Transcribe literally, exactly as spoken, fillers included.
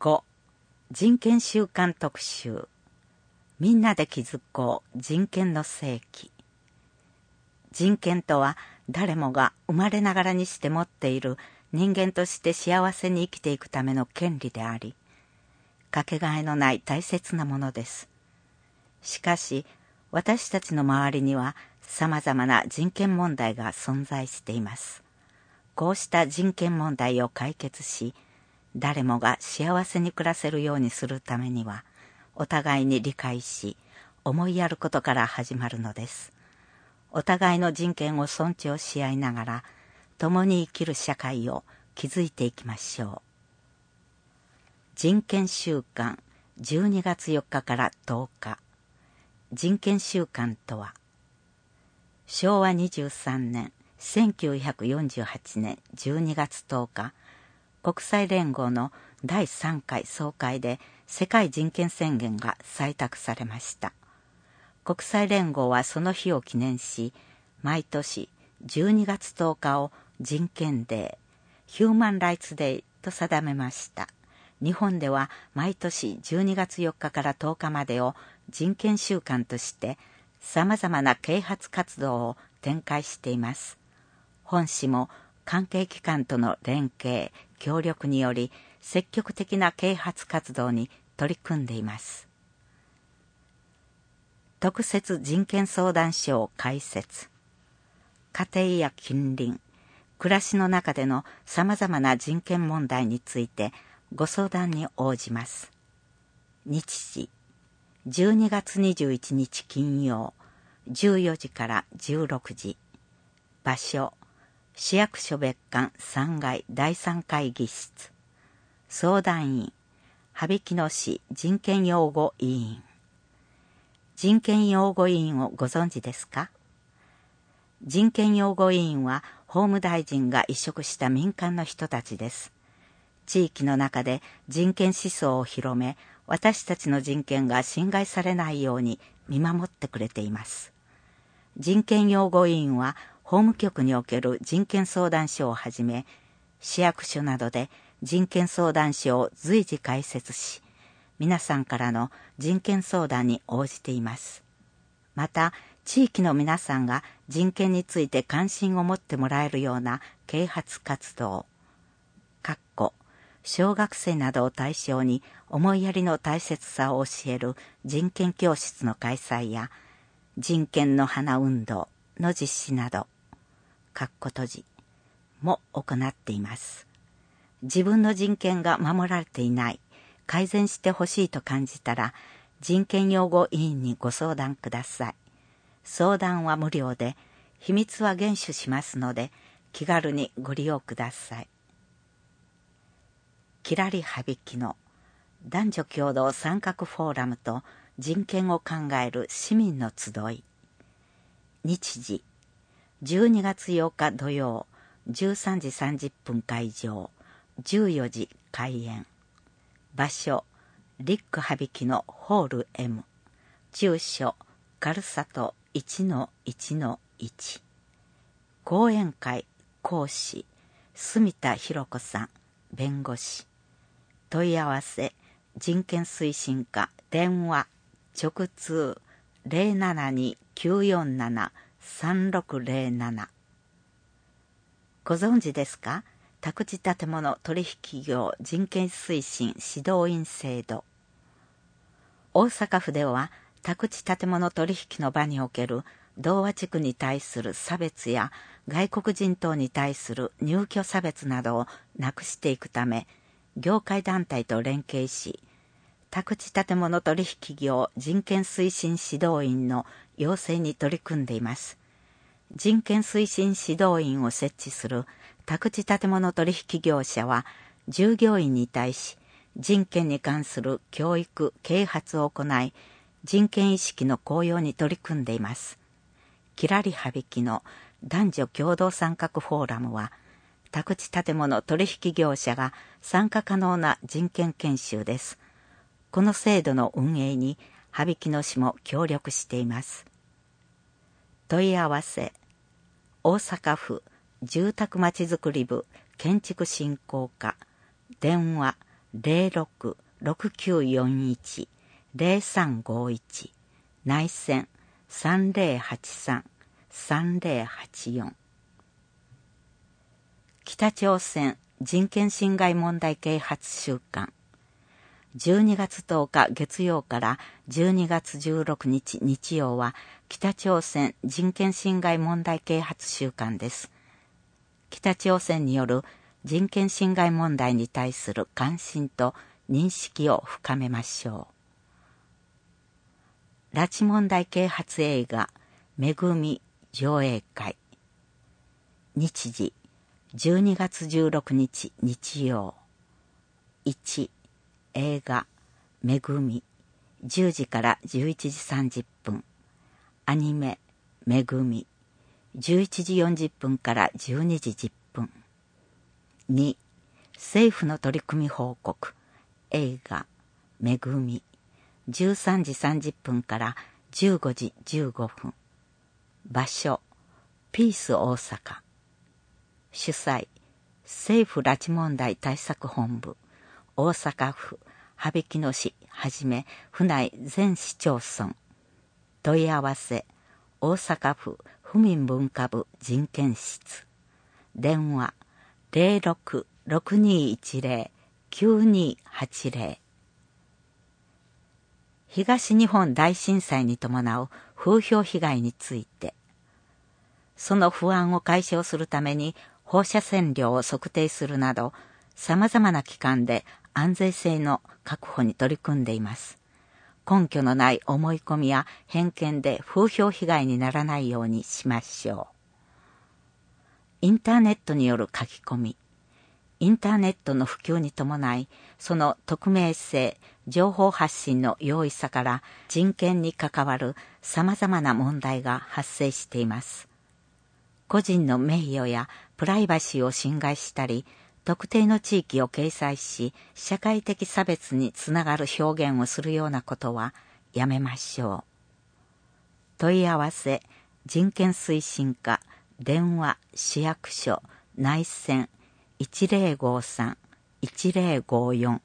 ご. 人権週間特集。みんなで築こう人権の世紀。人権とは誰もが生まれながらにして持っている人間として幸せに生きていくための権利であり、かけがえのない大切なものです。しかし、私たちの周りには様々な人権問題が存在しています。こうした人権問題を解決し、誰もが幸せに暮らせるようにするためには、お互いに理解し、思いやることから始まるのです。お互いの人権を尊重し合いながら、共に生きる社会を築いていきましょう。人権週間じゅうにがつよっかからとおか。人権週間とは、しょうわにじゅうさんねんせんきゅうひゃくよんじゅうはちねんじゅうにがつとおか、国際連合のだいさんかい総会で世界人権宣言が採択されました。国際連合はその日を記念し、毎年じゅうにがつとおかを人権デー、ヒューマンライツデーと定めました。日本では毎年じゅうにがつよっかからとおかまでを人権週間として様々な啓発活動を展開しています。本市も関係機関との連携、協力により積極的な啓発活動に取り組んでいます。特設人権相談所を開設。家庭や近隣、暮らしの中での様々な人権問題についてご相談に応じます。日時、じゅうにがつにじゅういちにち金曜、じゅうよじからじゅうろくじ。場所、市役所別館さんがいだいさん会議室。相談員、羽曳野市人権擁護委員。人権擁護委員をご存知ですか？人権擁護委員は法務大臣が委嘱した民間の人たちです。地域の中で人権思想を広め、私たちの人権が侵害されないように見守ってくれています。人権擁護委員は法務局における人権相談所をはじめ、市役所などで人権相談所を随時開設し、皆さんからの人権相談に応じています。また、地域の皆さんが人権について関心を持ってもらえるような啓発活動、かっこ小学生などを対象に思いやりの大切さを教える人権教室の開催や、人権の花運動の実施など、かっこ閉じも行っています。自分の人権が守られていない、改善してほしいと感じたら、人権擁護委員にご相談ください。相談は無料で、秘密は厳守しますので、気軽にご利用ください。きらりはびきの男女共同参画フォーラムと人権を考える市民の集い。日時、じゅうにがつようか土曜、じゅうさんじさんじゅっぷん会場、じゅうよじ開演。場所、リック羽曳野ホール エム。住所、軽里 いちのいちのいち。講演会、講師、住田博子さん、弁護士。問い合わせ、人権推進課、電話、直通 ゼロななに きゅうよんなな さんろくゼロなな。ご存知ですか？宅地建物取引業人権推進指導員制度。大阪府では宅地建物取引の場における同和地区に対する差別や外国人等に対する入居差別などをなくしていくため、業界団体と連携し、宅地建物取引業人権推進指導員の養成に取り組んでいます。人権推進指導員を設置する宅地建物取引業者は、従業員に対し人権に関する教育・啓発を行い、人権意識の向揚に取り組んでいます。きらりはびきの男女共同参画フォーラムは、宅地建物取引業者が参加可能な人権研修です。この制度の運営に羽曳野市も協力しています。問い合わせ、大阪府住宅まちづくり部建築振興課、電話ゼロろく ろくきゅうよんいち ゼロさんごいち内線さんゼロはちさん さんゼロはちよん。北朝鮮人権侵害問題啓発週間、じゅうにがつとおか月曜からじゅうにがつじゅうろくにち日曜は北朝鮮人権侵害問題啓発週間です。北朝鮮による人権侵害問題に対する関心と認識を深めましょう。拉致問題啓発映画めぐみ上映会。日時じゅうにがつじゅうろくにち日曜。いち映画めぐみじゅうじからじゅういちじさんじゅっぷん。アニメめぐみじゅういちじよんじゅっぷんからじゅうにじじゅっぷん。に政府の取り組み報告映画めぐみじゅうさんじさんじゅっぷんからじゅうごじじゅうごふん。場所ピース大阪。主催政府拉致問題対策本部大阪府羽曳野市はじめ府内全市町村。問い合わせ大阪府府民文化部人権室。電話ゼロろく ろくにいちゼロ きゅうにはちゼロ。東日本大震災に伴う風評被害について、その不安を解消するために放射線量を測定するなど様々な機関で安全性の確保に取り組んでいます。根拠のない思い込みや偏見で風評被害にならないようにしましょう。インターネットによる書き込み。インターネットの普及に伴い、その匿名性、情報発信の容易さから人権に関わる様々な問題が発生しています。個人の名誉やプライバシーを侵害したり、特定の地域を掲載し、社会的差別につながる表現をするようなことはやめましょう。問い合わせ、人権推進課、電話、市役所、内線いちゼロごさん いちゼロごよん